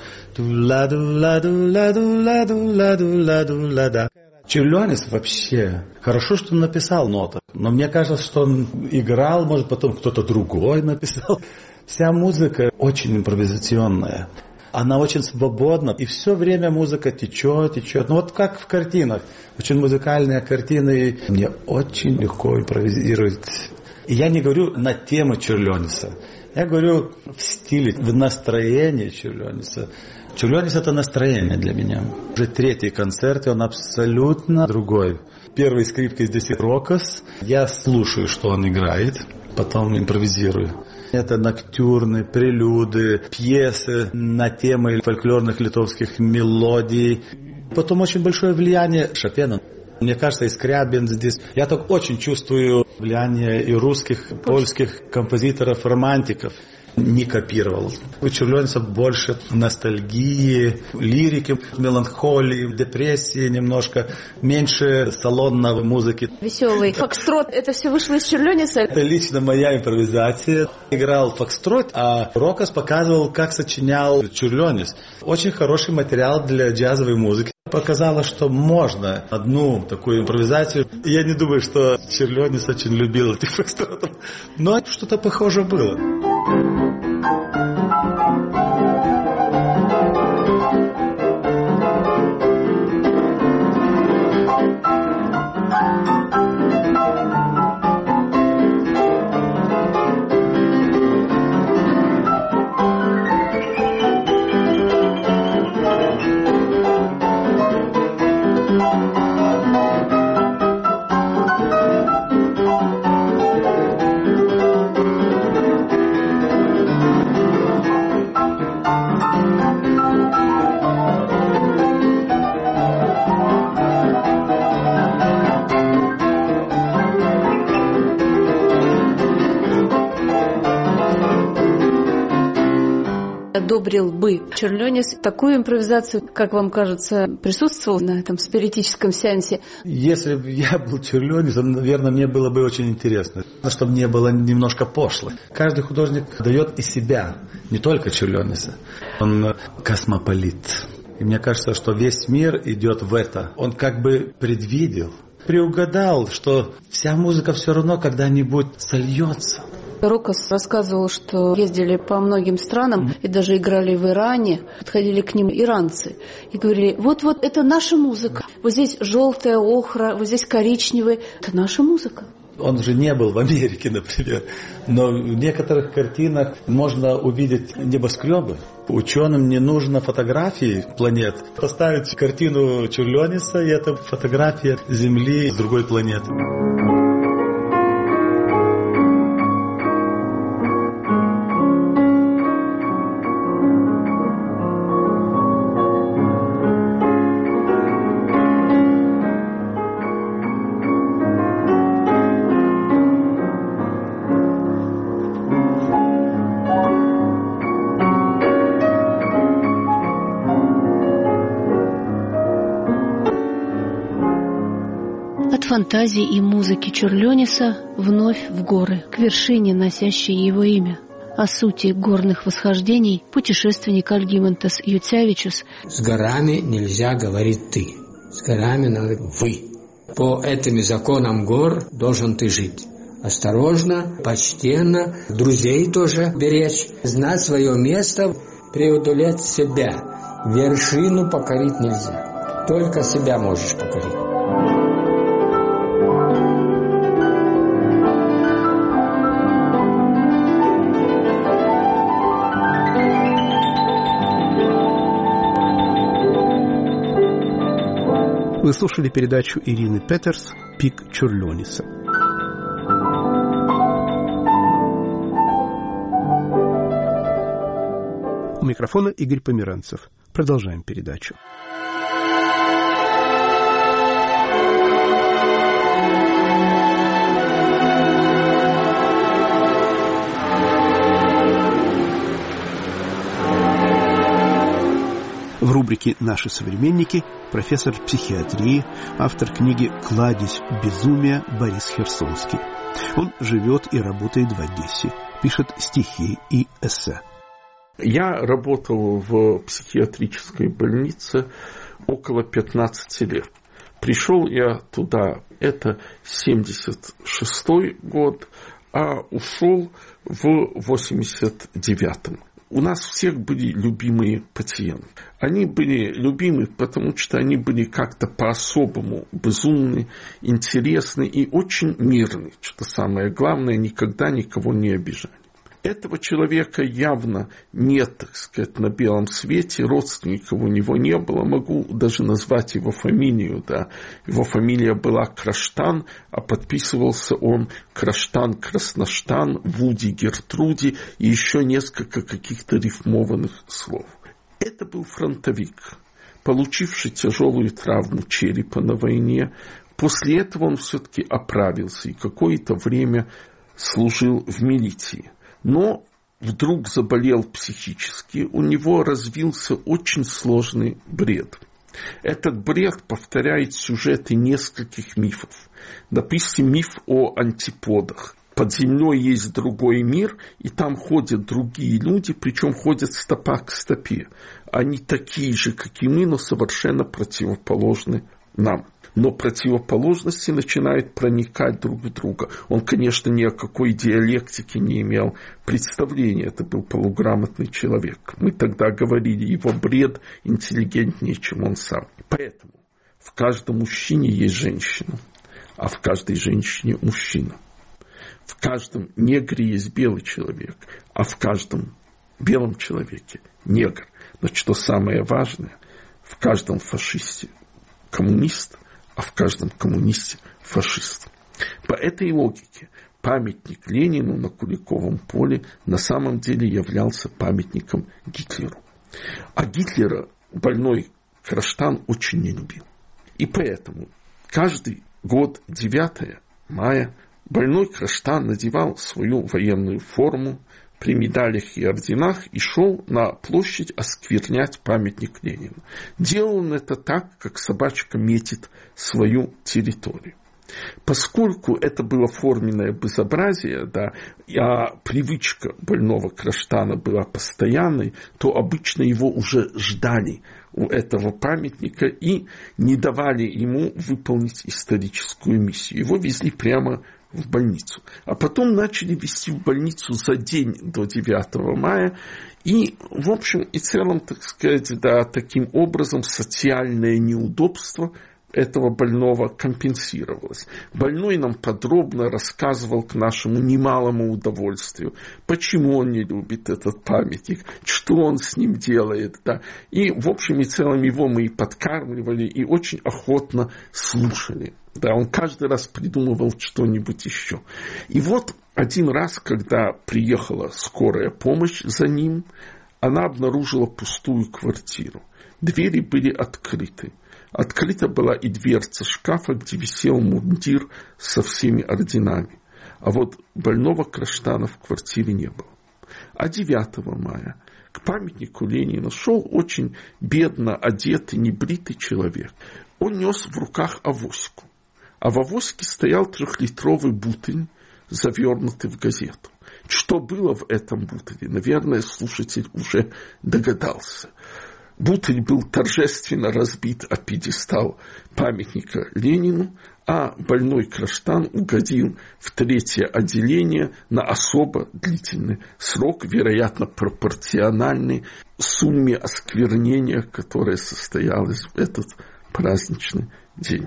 Чурлёнис вообще... Хорошо, что он написал ноты. Но мне кажется, что он играл, может, потом кто-то другой написал. Вся музыка очень импровизационная. Она очень свободна. И все время музыка течет. Ну вот как в картинах. Очень музыкальные картины. Мне очень легко импровизировать. И я не говорю на тему Чурлёниса. Я говорю в стиле, в настроении Чурлёниса. Чурлёнис – это настроение для меня. Уже 3-й концерт, и он абсолютно другой. Первой скрипкой здесь Рокос. Я слушаю, что он играет, потом импровизирую. Это ноктюрны, прелюды, пьесы на темы фольклорных литовских мелодий. Потом очень большое влияние Шопена. Мне кажется, и Скрябин здесь. Я так очень чувствую влияние и русских, и польских композиторов-романтиков. Не копировал. У Черлёниса больше ностальгии, лирики, меланхолии, депрессии немножко, меньше салонной музыки. Веселый фокстрот, это все вышло из Черлёниса? Это лично моя импровизация. Играл фокстрот, а Рокос показывал, как сочинял Черлёнис. Очень хороший материал для джазовой музыки. Показало, что можно одну такую импровизацию. Я не думаю, что Черлёнис очень любил этих фокстротов, но что-то похожее было. Одобрил бы Черлёнис такую импровизацию, как вам кажется, присутствовал на этом спиритическом сеансе? Если бы я был Черлёнисом, наверное, мне было бы очень интересно, чтобы не было немножко пошло. Каждый художник дает из себя, не только Черлёниса. Он космополит. И мне кажется, что весь мир идет в это. Он как бы предвидел, приугадал, что вся музыка все равно когда-нибудь сольется. Рокос рассказывал, что ездили по многим странам и даже играли в Иране. Подходили к ним иранцы и говорили: вот это наша музыка. Вот здесь желтая охра, вот здесь коричневый. Это наша музыка. Он же не был в Америке, например, но в некоторых картинах можно увидеть небоскребы. Ученым не нужно фотографии планет. Поставить картину Черлёниса, и это фотография Земли с другой планеты. Фантазии и музыки Черлёниса вновь в горы, к вершине, носящей его имя. О сути горных восхождений путешественник Альгимантас Юцявичус. С горами нельзя говорить «ты», с горами надо «вы». По этим законам гор должен ты жить. Осторожно, почтенно, друзей тоже беречь, знать свое место, преодолеть себя. Вершину покорить нельзя, только себя можешь покорить. Вы слушали передачу Ирины Петерс «Пик Черлёниса». У микрофона Игорь Померанцев. Продолжаем передачу. В рубрике «Наши современники» профессор психиатрии, автор книги «Кладезь безумия» Борис Херсонский. Он живет и работает в Одессе, пишет стихи и эссе. Я работал в психиатрической больнице около 15 лет. Пришел я туда, это 76-й год, а ушел в 89-м. У нас всех были любимые пациенты. Они были любимы, потому что они были как-то по-особому безумны, интересны и очень мирны. Что самое главное, никогда никого не обижали. Этого человека явно нет, так сказать, на белом свете, родственников у него не было, могу даже назвать его фамилию, да. Его фамилия была Краштан, а подписывался он Краштан, Красноштан, Вуди, Гертруди и еще несколько каких-то рифмованных слов. Это был фронтовик, получивший тяжелую травму черепа на войне, После этого он все-таки оправился и какое-то время служил в милиции. Но вдруг заболел психически, у него развился очень сложный бред. Этот бред повторяет сюжеты нескольких мифов. Допустим, миф о антиподах. Под землей есть другой мир, и там ходят другие люди, причем ходят стопа к стопе. Они такие же, как и мы, но совершенно противоположны нам. Но противоположности начинают проникать друг в друга. Он, конечно, ни о какой диалектике не имел представления. Это был полуграмотный человек. Мы тогда говорили, его бред интеллигентнее, чем он сам. Поэтому в каждом мужчине есть женщина, а в каждой женщине мужчина. В каждом негре есть белый человек, а в каждом белом человеке негр. Но что самое важное, в каждом фашисте коммунист, а в каждом коммунисте фашист. По этой логике памятник Ленину на Куликовом поле на самом деле являлся памятником Гитлеру. А Гитлера больной Краштан очень не любил. И поэтому каждый год 9 мая больной Краштан надевал свою военную форму при медалях и орденах и шел на площадь осквернять памятник Ленину. Делал он это так, как собачка метит свою территорию. Поскольку это было форменное безобразие, да, а привычка больного Краштана была постоянной, то обычно его уже ждали у этого памятника и не давали ему выполнить историческую миссию. Его везли прямо в больницу. А потом начали везти в больницу за день до 9 мая. И, в общем и целом, так сказать, да, таким образом социальное неудобство этого больного компенсировалось. Больной нам подробно рассказывал к нашему немалому удовольствию, почему он не любит этот памятник, что он с ним делает. Да. И, в общем и целом, его мы и подкармливали, и очень охотно слушали. Да, он каждый раз придумывал что-нибудь еще. И вот один раз, когда приехала скорая помощь за ним, она обнаружила пустую квартиру. Двери были открыты. Открыта была и дверца шкафа, где висел мундир со всеми орденами. А вот больного Краштана в квартире не было. А 9 мая к памятнику Ленина шел очень бедно одетый, небритый человек. Он нес в руках авоську. А в авоське стоял 3-литровый бутыль, завернутый в газету. Что было в этом бутыле, наверное, слушатель уже догадался. Бутыль был торжественно разбит о пьедестал памятника Ленину, а больной Краштан угодил в 3-е отделение на особо длительный срок, вероятно, пропорциональный сумме осквернения, которое состоялось в этот праздничный день.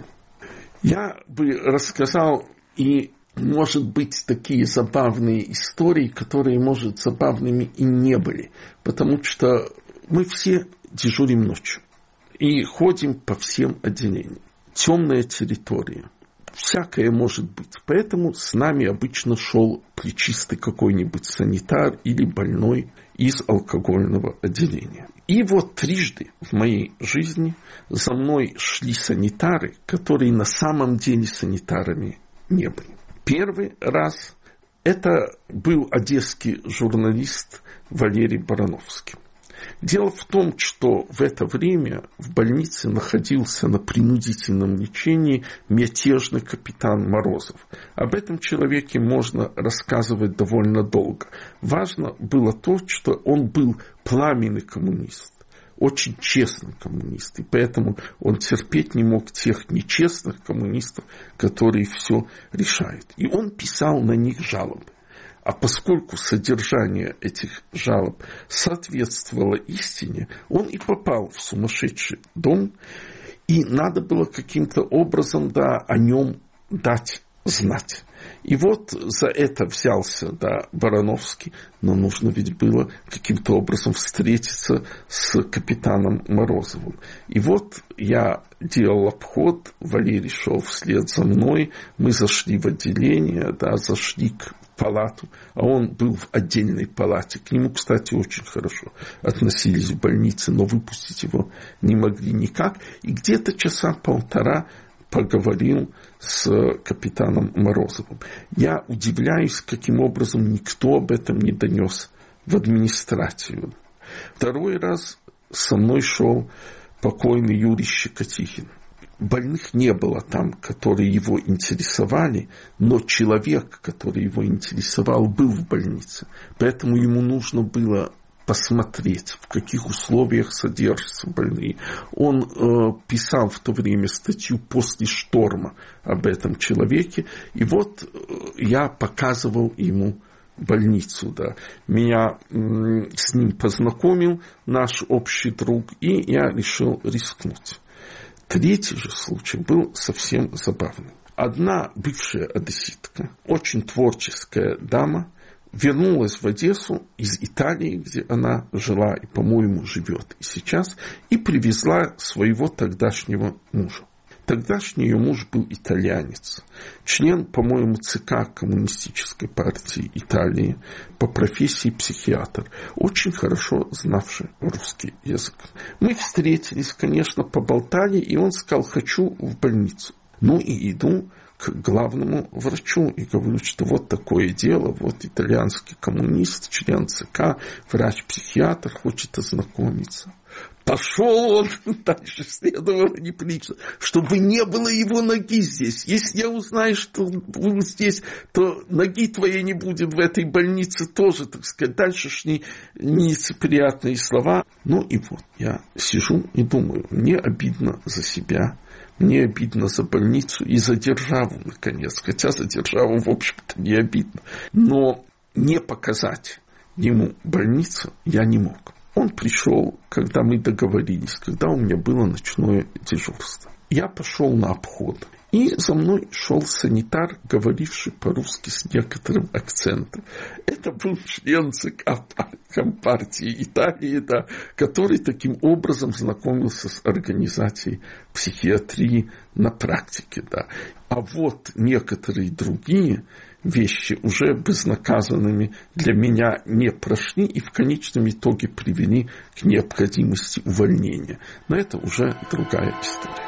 Я бы рассказал и, может быть, такие забавные истории, которые, может, забавными и не были, потому что мы все дежурим ночью и ходим по всем отделениям. Темная территория. Всякое может быть. Поэтому с нами обычно шел плечистый какой-нибудь санитар или больной из алкогольного отделения. И вот трижды в моей жизни за мной шли санитары, которые на самом деле санитарами не были. Первый раз это был одесский журналист Валерий Барановский. Дело в том, что в это время в больнице находился на принудительном лечении мятежный капитан Морозов. Об этом человеке можно рассказывать довольно долго. Важно было то, что он был пламенный коммунист, очень честный коммунист, и поэтому он терпеть не мог тех нечестных коммунистов, которые все решают. И он писал на них жалобы. А поскольку содержание этих жалоб соответствовало истине, он и попал в сумасшедший дом, и надо было каким-то образом, да, о нем дать знать. И вот за это взялся, да, Барановский, но нужно ведь было каким-то образом встретиться с капитаном Морозовым. И вот я делал обход, Валерий шел вслед за мной, мы зашли в отделение, да, зашли к палату, а он был в отдельной палате. К нему, кстати, очень хорошо относились в больнице, но выпустить его не могли никак. И где-то часа полтора поговорил с капитаном Морозовым. Я удивляюсь, каким образом никто об этом не донес в администрацию. Второй раз со мной шел покойный Юрий Щекотихин. Больных не было там, которые его интересовали, но человек, который его интересовал, был в больнице. Поэтому ему нужно было посмотреть, в каких условиях содержатся больные. Он писал в то время статью «После шторма» об этом человеке. И вот я показывал ему больницу. Да. Меня с ним познакомил наш общий друг, и я решил рискнуть. Третий же случай был совсем забавный. Одна бывшая одесситка, очень творческая дама, вернулась в Одессу из Италии, где она жила и, по-моему, живет и сейчас, и привезла своего тогдашнего мужа. Тогдашний ее муж был итальянец, член, по-моему, ЦК Коммунистической партии Италии, по профессии психиатр, очень хорошо знавший русский язык. Мы встретились, конечно, поболтали, и он сказал: хочу в больницу. Ну и иду к главному врачу и говорю, что вот такое дело, вот итальянский коммунист, член ЦК, врач-психиатр, хочет ознакомиться. Пошел он, дальше следовало неприлично, чтобы не было его ноги здесь. Если я узнаю, что он здесь, то ноги твоей не будет в этой больнице тоже, так сказать. Дальше шли нелицеприятные слова. Ну и вот я сижу и думаю, мне обидно за себя, мне обидно за больницу и за державу, наконец. Хотя за державу, в общем-то, не обидно. Но не показать ему больницу я не мог. Он пришел, когда мы договорились, когда у меня было ночное дежурство. Я пошел на обход. И за мной шел санитар, говоривший по-русски с некоторым акцентом. Это был член ЦК Компартии Италии, да, который таким образом знакомился с организацией психиатрии на практике. Да. А вот некоторые другие вещи уже безнаказанными для меня не прошли и в конечном итоге привели к необходимости увольнения. Но это уже другая история.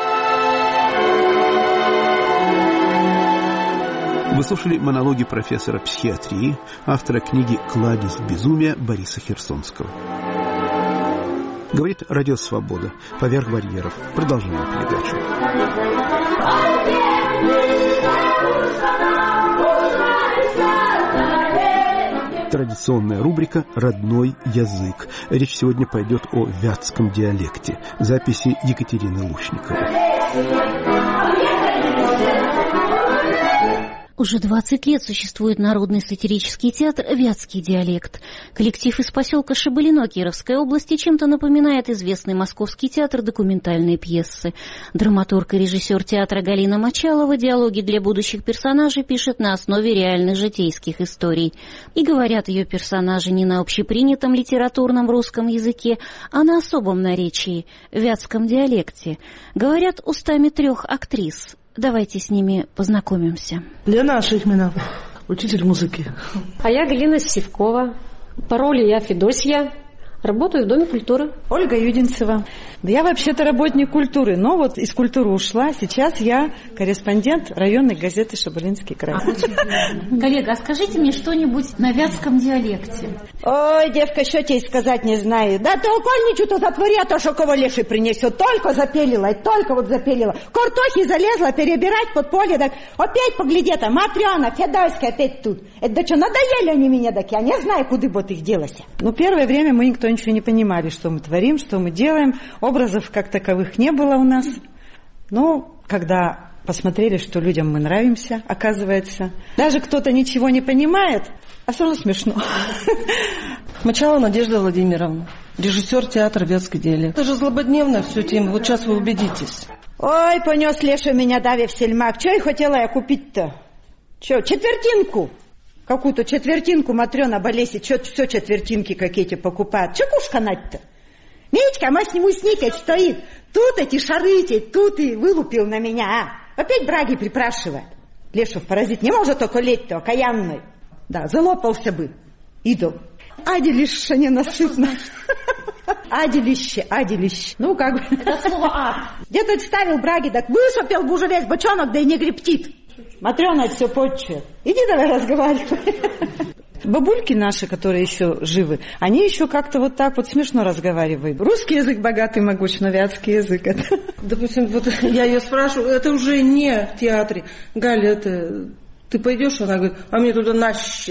Вы слушали монологи профессора психиатрии, автора книги «Кладезь безумия» Бориса Херсонского. Говорит Радио Свобода. Поверх барьеров. Продолжаем передачу. Традиционная рубрика «Родной язык». Речь сегодня пойдет о вятском диалекте. Записи Екатерины Лушниковой. Уже 20 лет существует народный сатирический театр «Вятский диалект». Коллектив из поселка Шабалино Кировской области чем-то напоминает известный московский театр документальной пьесы. Драматург и режиссер театра Галина Мочалова диалоги для будущих персонажей пишет на основе реальных житейских историй. И говорят ее персонажи не на общепринятом литературном русском языке, а на особом наречии – вятском диалекте. Говорят устами 3 актрис. Давайте с ними познакомимся. Лена Шихмина, учитель музыки. А я Галина Сивкова. По роли я Федосья. Работаю в Доме культуры. Ольга Юдинцева. Да я вообще-то работник культуры, но вот из культуры ушла. Сейчас я корреспондент районной газеты «Шабалинский край». Коллега, а скажите мне что-нибудь на вятском диалекте. Ой, девка, что тебе сказать не знаю. Да ты окольничу-то затвори, а то, что кого леший принесет. Только запелила, только вот запелила. Картохи залезла перебирать под поле, так опять погляди-то, Матрена, Федоська опять тут. Это да что, надоели они меня, так я не знаю, куда вот их делось. Ну, первое время мы никто ничего не понимали, что мы творим, что мы делаем. Образов как таковых не было у нас. Но когда посмотрели, что людям мы нравимся, оказывается, даже кто-то ничего не понимает, а все равно смешно. Мочалова Надежда Владимировна, режиссер театра «Вятский диалект». Это же злободневная все тема, вот сейчас вы убедитесь. Ой, понес Леша меня дави в сельмак. Че и хотела я купить-то? Че, четвертинку? Какую-то четвертинку Матрена Болеси, что все четвертинки какие-то покупают. Че куш канать-то? Митька, мы с ним сникать стоит. Тут эти шары, тут и вылупил на меня, а? Опять браги припрашивает. Лешев паразит не может околеть-то, окаянный. Да, залопался бы, идол. Ади лишь ненасытно. Аделище. Ну, как бы. Это слово «ад». Где-то ставил браги, так высопел бы уже весь бочонок, да и не грептит. Матрёна все подчует. Иди давай разговаривай. Бабульки наши, которые еще живы, они еще как-то вот так вот смешно разговаривают. Русский язык богатый, могуч, но вятский язык это... Допустим, вот я ее спрашиваю, это уже не в театре. Галя, это... Ты пойдешь? Она говорит, а мне туда наще.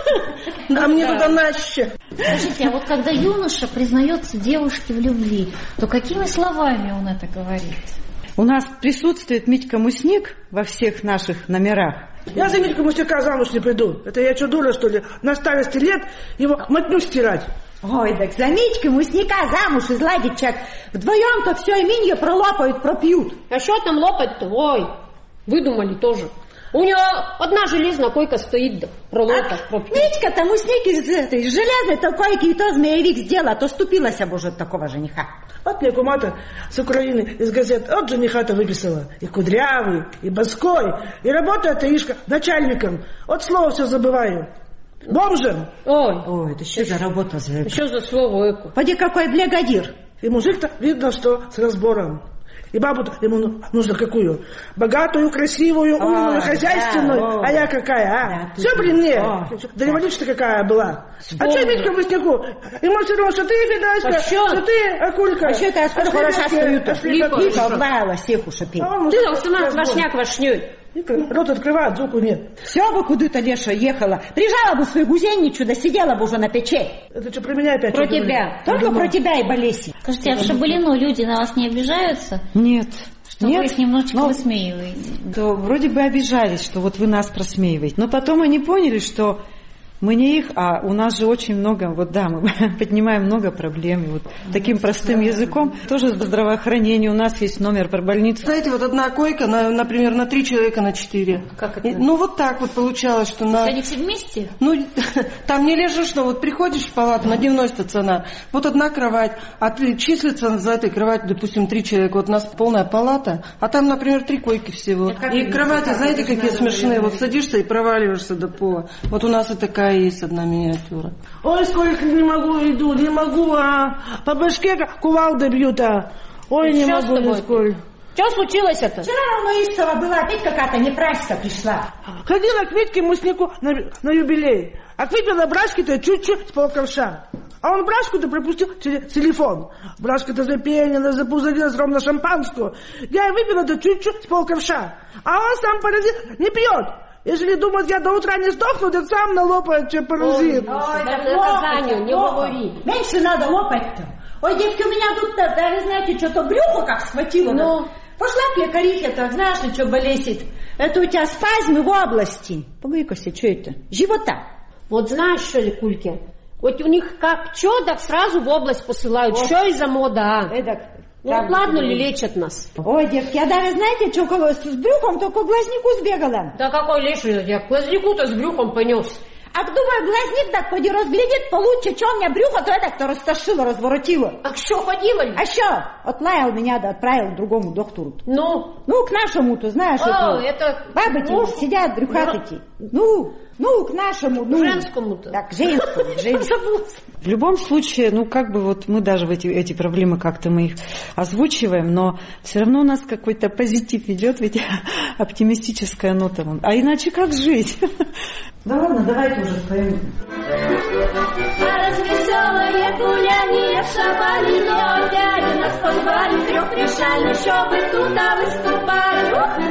А мне туда наще. Скажите, а вот когда юноша признается девушке в любви, то какими словами он это говорит? У нас присутствует Митька Мусник во всех наших номерах. Я за Митьку Мусника замуж не приду. Это я что, дура, что ли? На старости лет его мотню стирать. Ой, так за Митьку Мусника замуж изладить человек. Вдвоем-то все именье пролопают, пропьют. А что там лопать-то? Ой, выдумали тоже. У него одна железная койка стоит, да, пролопать, пропьют. Митька-то Мусник из железной-то койки и то змеевик сделала, то ступилась об уже от такого жениха. Вот мне кума-то с Украины из газет от жениха-то выписала. И кудрявый, и боской, и работает Таишка начальником. Вот слово все забываю. Бомжем. Ой, это что за работа за это? Что за слово эко? Поди какой блегадир. И мужик-то видно, что с разбором. И бабу-то ему нужно какую? Богатую, красивую, умную, хозяйственную. Да, а я какая, а? Да, все при мне. Да революция какая была. А что Митька Муснику? Ему все равно, что ты, Федоська, что ты, Акулька. А что ты, откуда хороша стою-то? Липа обваяла всех ушапей. Ты там сама квашняк вошнёй. Рот открывает, звуку нет. Все бы куда-то Леша ехала. Прижала бы свою гузенничу, да сидела бы уже на печи. Это что, про меня опять? Про тебя. Только про тебя и Болеси. Скажите, а в Шабалино люди на вас не обижаются? Нет. Что вы их немножечко высмеиваете? Да, вроде бы обижались, что вот вы нас просмеиваете. Но потом они поняли, что мы не их, а у нас же очень много, вот да, мы поднимаем много проблем. И вот таким простым языком тоже здравоохранение. У нас есть номер про больницу. Знаете, вот одна койка, например, на 3 человека на 4. Как это? Ну, вот так вот получалось, что на... Они все вместе? Ну, там не лежишь, но вот приходишь в палату, на дневной стационар, вот одна кровать, а ты числится за этой кроватью, допустим, 3 человека, вот у нас полная палата, а там, например, 3 койки всего. И кровати, знаете, какие смешные, вот садишься и проваливаешься до пола. Вот у нас и такая есть одна миниатюра. Ой, сколько не могу, иду, не могу, а по башке кувалдой бьют, а. Ой, не могу, нисколько. Что случилось это? Вчера у Моисова была, опять какая-то неправильная пришла. Ходила к Митьке Муснику на юбилей. А выпила брашки-то чуть-чуть с полковша. А он брашку-то пропустил через телефон. Брашка-то запенила, запузырилась ровно шампанскую. Я выпила-то чуть-чуть с полковша. А он сам паразит не пьет. Если думать, я до утра не сдохну, так сам налопает, что паразит. Ой, наказанию, не говори. Меньше надо лопать-то. Ой, девки, у меня тут, да, знаете, что-то брюхо как схватило. Ну, пошла к лекарихе, так знаешь ли, что болезнь. Это у тебя спазмы в области. Погоди-ка, что это? Живота. Вот знаешь, что ли, Кульки? Вот у них как что, так сразу в область посылают. Вот. Что из-за мода, а? Ну, ладно ли лечат нас? Ой, девки, я даже, знаете, что с брюхом только к глазнику сбегала. Да какой леший, я к глазнику-то с брюхом понес. А думаю, глазник так поди разглядит получше, что у меня брюхо, то это кто растошило, разворотило. А что, ходила ли? А что? Отлаял меня, да отправил к другому доктору. Ну, к нашему-то, знаешь, это... Бабы сидят, брюхатые. Ну, к нашему. Женскому-то. Так, женскому. В любом случае, как бы вот мы даже в эти проблемы как-то мы их озвучиваем, но все равно у нас какой-то позитив идет, ведь оптимистическая нота. А иначе как жить? Да ладно, давайте уже споем. Развеселое гуляние в Шабалино, дядя нас позвали в трехрешальный, чтобы туда выступали.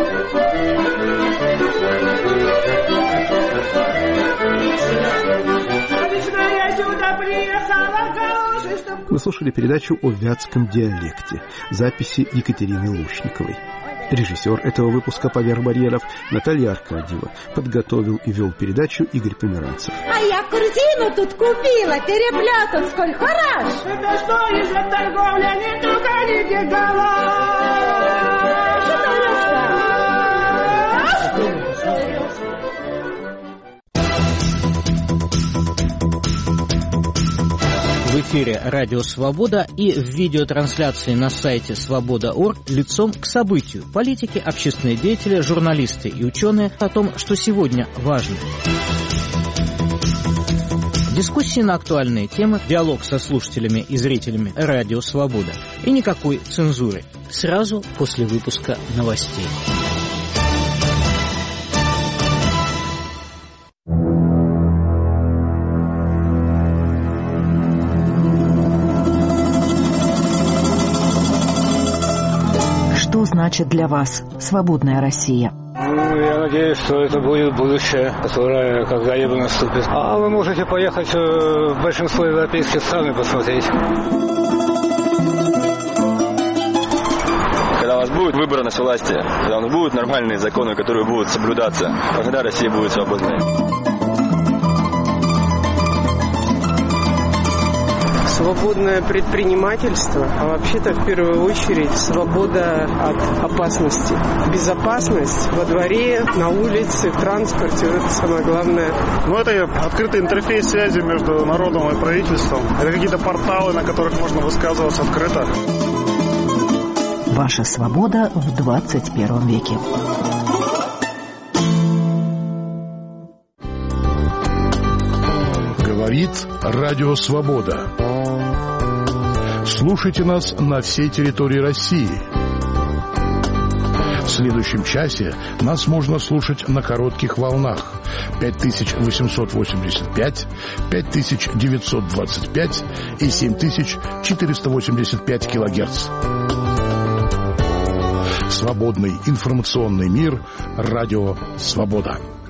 Вы слушали передачу о вятском диалекте. Записи Екатерины Лушниковой. Режиссер этого выпуска поверх барьеров Наталья Аркадьева. Подготовил и вел передачу Игорь Померанцев. А я корзину тут купила, переплетан, сколь хорош. Это что из-за торговля, не туканите В эфире «Радио Свобода» и в видеотрансляции на сайте свобода.орг лицом к событию. Политики, общественные деятели, журналисты и ученые о том, что сегодня важно. Дискуссии на актуальные темы, диалог со слушателями и зрителями «Радио Свобода». И никакой цензуры. Сразу после выпуска новостей. Что значит для вас свободная Россия? Я надеюсь, что это будет будущее, которое когда-либо наступит. А вы можете поехать в большинство европейских стран и посмотреть. Когда у вас будет выборность власти, когда у нас будут нормальные законы, которые будут соблюдаться, тогда Россия будет свободной. Свободное предпринимательство, а вообще-то в первую очередь свобода от опасности. Безопасность во дворе, на улице, в транспорте, это самое главное. Это открытый интерфейс связи между народом и правительством. Это какие-то порталы, на которых можно высказываться открыто. Ваша свобода в 21 веке. Говорит Радио Свобода. Слушайте нас на всей территории России. В следующем часе нас можно слушать на коротких волнах 5885, 5925 и 7485 килогерц. Свободный информационный мир. Радио Свобода.